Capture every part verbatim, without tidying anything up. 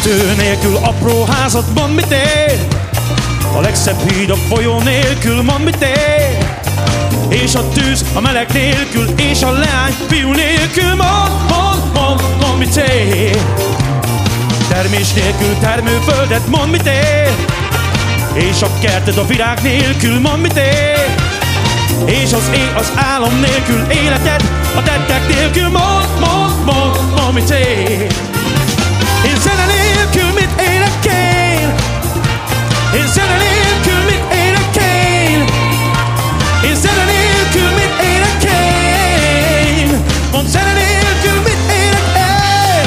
Tető nélkül apró házat, mondd mit ér. A legszebb híd a folyó nélkül, mondd mit ér. És a tűz a meleg nélkül, és a leány fiú nélkül, mondd, mondd, mondd, mondd mit ér. Termés nélkül termőföldet, mondd mit ér. És a kerted a virág nélkül, mondd mit ér. És az ég az álom nélkül, életed a tettek nélkül, mondd, mondd, mondd, mondd mit ér. Én zene nélkül mit élek én? Én zene nélkül mit élek én? Én zene nélkül mit élek én? Mondd, zene nélkül mit élek én?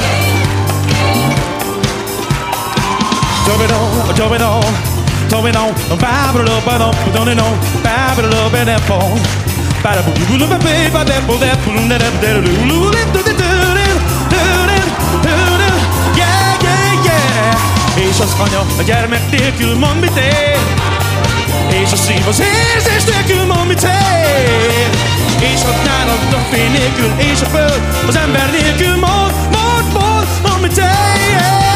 Domino, domino, domino, babylon, babylon, domino, babylon, babylon, és az anya a gyermek nélkül, mondd mit ér. És a szív az érzés nélkül, mondd mit ér. És a nyárad a fény nélkül, és a föld az ember nélkül, mondd, mondd, mondd, mondd mit ér.